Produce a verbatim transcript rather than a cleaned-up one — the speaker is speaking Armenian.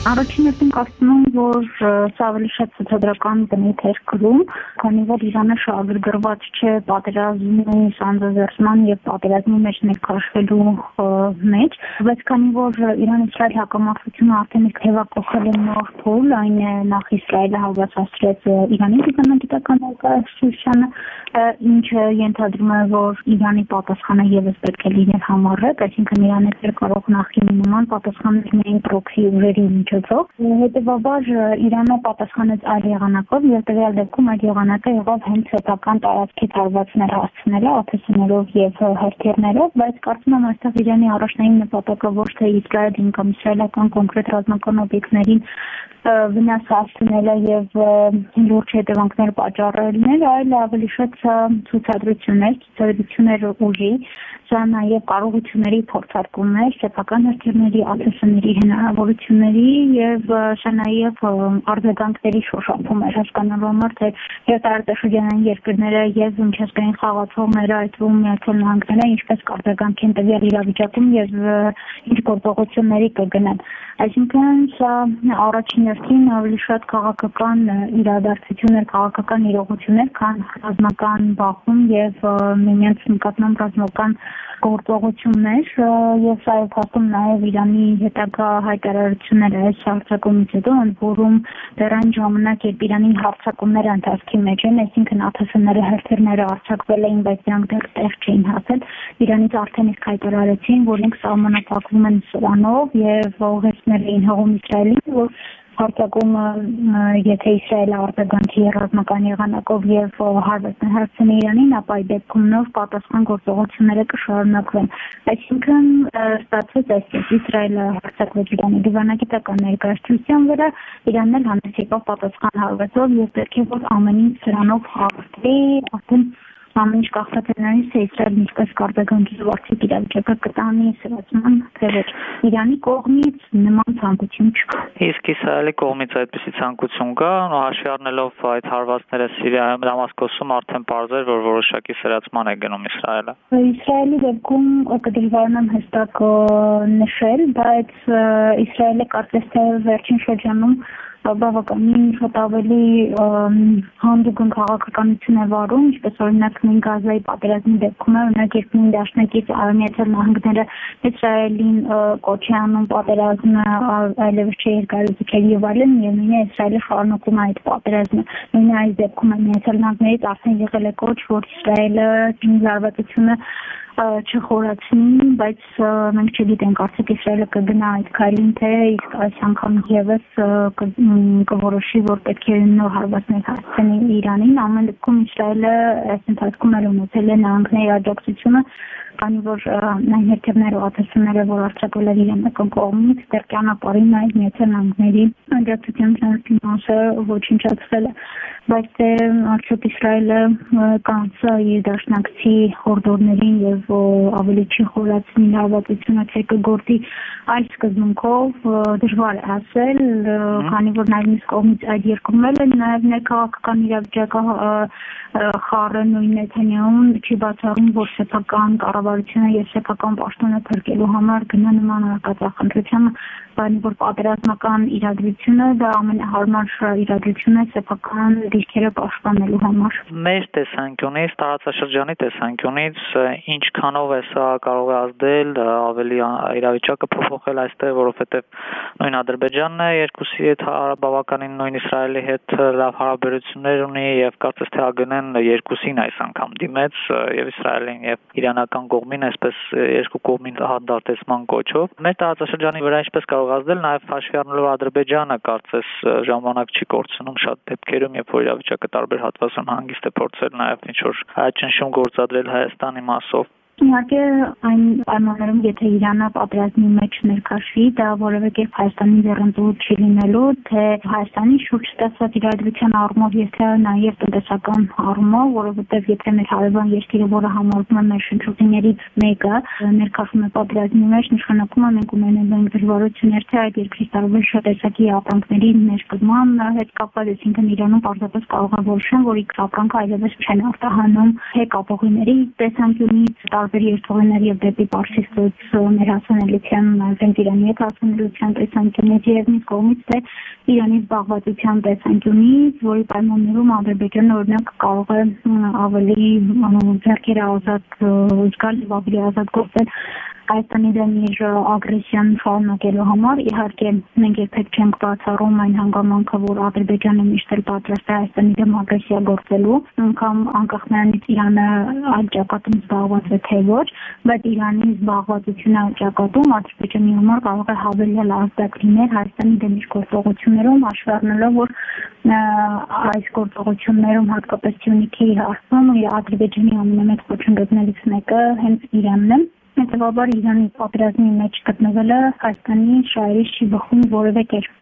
Առաջիններն կարծում եմ, որ սա ավելի շատ ցուցադրական բնույթ էր կրում, քանի որ Իրանը շահագրգռված չէ պատերազմի սանձազերծման եւ պատերազմի մեջ ներքաշվելու մեջ, բայց քանի որ Իրան-Իսրայել հակամարտությունը արդեն իսկ հեղափոխել է նոր փուլ, այն է նախ Իսրայելը հավասարեցրեց Իրանի դիվանագիտական ներկայացուցչությանը, ինչը ենթադրում է, որ Իրանի պատասխանը եւս պետք է լիներ համառոտ, այսինքն Իրանը չէր կարող նախկինի նման պատասխանել միայն պրոքսի ուժերի Հետևաբար Իրանը պատասխանեց այլ եղանակով եւ տվյալ դեպքում այդ եղանակը եղավ հենց սեփական տարածքի տարածքներ հասցնելը, ափսեներով եւ հրթիռներով, բայց կարծում եմ այստեղ Իրանի առաջնային նպատակը ոչ թե Իսրայելին կամ իսրայելական կոնկրետ ռազմական օբյեկտներին վնաս հասցնելը եւ լուրջ հետևանքներ պատճառելն էր, այլ ավելի շատ ցուցադրություններ, ցուցադրություններ ուժի, սա նաեւ կարողությունների փորձարկումներ, սեփական հրթիռների, ափսեների հնարավորությունների եւ սա նաեւ արձագանքների շոշափում էր հասկանալու համար, թե հետարտաշրջանային երկրները եւ միջազգային խաղացողները, այդ թվում Միացյալ Նահանգները ինչպես կարձագանքեն տվյալ իրավիճակում եւ ինչ գործողությունների կգնան։ Այսինքն սա առաջին հերթին ավելի շատ քաղաքական իրադարձություններ, քաղաքական իրողություններ, քան ռազմական բախում եւ միմյանց նկատմամբ ռազմական գործողություններ եւ սա է փաստում նաեւ Իրանի հետագա հայտարարությունները այս հարձակումից հետո, ընդ որում դեռ այն ժամանակ, երբ Իրանի հարձակումները ընթացքի մեջ են, այսինքն ԱԹՍ-ները, հրթիռները արձակվել էին, բայց դրանք դեռ տեղ չէին հասել, Իրանից արդեն իսկ հայտարարեցին, որ ինք սահմանափակվում են սրանով եւ ուղեցնել էին հողում Իսրայելին, որ հարձակումը, եթե Իսրայելը արձագանքի ռազմական եղանակով եւ հարվածն հասցնի Իրանին, ապա այդ դեպքում նոր պատասխան գործողությունները կշարունակվեն։ Այսինքն ստացվեց այսպես, Իսրայելը հարձակվեց Իրանի դիվանագիտական ներկայացության վրա, Իրանն էլ հանդես եկավ պատասխան հարվածով եւ պետք է որ ամեն ինչ սրանով հավաքվի, արդեն ամեն ինչ կախված է նրանից, թե Իսրայելն ինչպես կարձագանքի զվարճիկ իրավիճակը կտանի սրացման թե ոչ։ Իրանի կողմից նման ցանկություն չկա։ Իսկ Իսրայելի կողմից այդպիսի ցանկություն կա, հաշվի առնելով այդ հարվածները Սիրիայում, Դամասկոսում արդեն պարզ էր, որ որոշակի սրացման է գնում Իսրայելը։ Իսրայելի դեպքում կդժվարանամ հստակ նշել, բայց Իսրայելը կարծես թե վերջին շրջանում բավականին շատ ավելի հանդուգն քաղաքականություն է վարում, ինչպես օրինակ նույն Գազայի պատերազմի դեպքում է, օրինակ երբ նույն դաշնակից Միացյալ Նահանգները Իսրայելին կոչ է անում պատերազմը այլևս չէ երկարաձգել եւ այլն, միևնույն է Իսրայելը շարունակում է այդ պատերազմը։ Նույն այս դեպքում Միացյալ Նահանգներից արդեն եղել է կոչ, որ Իսրայելը զինզարվածությունը չխորացնի, բայց մենք չգիտենք արդյոք Իսրայելը կգնա այդ քայլին, թե իսկ այս անգամ եւս կորոշի, որ պետք է նոր հարվածներ հասցնի Իրանին։ Ամեն դեպքում Իսրայելը այս ընթացքում էլ ունեցել է նահանգների աջակցությունը, քանի որ այն հրթիռները ու ԱԹՍ-ները, որ արձակվել էր իրանական կողմից, դեռ ճանապարհին այդ Միացյալ Նահանգների աջակցության ֆինանսը ոչնչացվել է, բայց թե արդյոք Իսրայելը կանցա իր դաշնակցի հորդորներին եւ ավելի չի խորացնի հարվածությունը, թե կգործի այս սկզբունքով դժվար է ասել, քանի որ նաեւ մյուս կողմից այդ երկրում էլ նաեւ ներքաղաքական իրավիճակը խառը նույն Նեթանյահուն չի բացառում, որ սեփական կառավարությունը եւ սեփական պաշտոնը փրկելու համար գնա նման արկածախնդրությանը, քանի որ պատերազմական իրադրությունը դա ամենահարմար իրադրությունն է սեփական դիրքերը պաշտպանելու համար։ Մեր տեսանկյունից, տարածաշրջանի տեսանկյունից, ինչքանով է սա կարող է ազդել ավելի իրավիճակը փոփոխել այստեղ, որովհետեւ նույն Ադրբեջանն է երկուսի հետ բավականին նույն Իսրայելի հետ լավ հարաբերություններ ունի եւ կարծես թե ԱԳՆ-ն երկուսին այս անգամ դիմեց եւ Իսրայելին եւ իրանական կողմին, այսպես երկու կողմին հանդարտեցման կոչով։ Մեր տարածաշրջանի վրա ինչպես կարող ազդել, նաեւ հաշվի առնելով Ադրբեջանը կարծես ժամանակ չի կորցնում շատ դեպքերում, երբ որ իրավիճակը տարբեր հատվածում հանգիստ է փորձել նաեւ ինչ որ ճնշում գործադրել Հայաստանի մասով։ Իհարկե այն պայմաններում, եթե Իրանը պատերազմի մեջ ներքաշվի, դա որևէ կերպ Հայաստանի ձեռնտու չի լինելու, թե Հայաստանի շուրջ ստացված իրադրության առումով, եթե նաև տնտեսական առումով, որովհետև եթե մեր հարևան երկիրը, որը համարվում է մեր շրջություններից մեկը, ներքաշվում է պատերազմի մեջ, նշանակում է մենք ունենալու ենք դժվարություններ, թե այդ երկրի տարբեր շատեսակի ապրանքների ներկրման հետ կապված, այսինքն Իրանում պարզապես կարող է որոշեն, որ իր ապրանքը այլևս չեն արտահանում թե կապողիների տեսանկյունից, տարբեր երթուղիներ եւ դեպի Պարսից ծոց մեր հասանելիության հենց Իրանի հետ հասանելիության տեսանկյունից եւ մյուս կողմից թե Իրանի զբաղվածության տեսանկյունից, որի պայմաններում Ադրբեջանը օրինակ կարող է ավելի ձեռքերը ազատ զգալ եւ ավելի ազատ գործել Հայաստանի դեմ իր ագրեսիան շարունակելու համար իհարկե մենք երբեք չենք բացառում այն հանգամանքը, որ Ադրբեջանը միշտ էլ պատրաստ է Հայաստանի դեմ ագրեսիա գործելու, անգամ անկախ նրանից Իրանը այդ ճակատում զբաղված է թե ոչ, բայց Իրանի զբաղվածությունը այդ ճակատում Ադրբեջանի համար կարող է հավելյալ ազդակ լինել Հայաստանի դեմ իր գործողություններում, հաշվի առնելով, որ այս գործողություններում հատկապես Սյունիքի հարցում Ադրբեջանի ամենամեծ խոչընդոտներից մեկը հենց Իրանն է։ Հետևաբար Իրանի պատերազմի մեջ գտնվելը Հայաստանի շահերից չի բխում որևէ կերպ։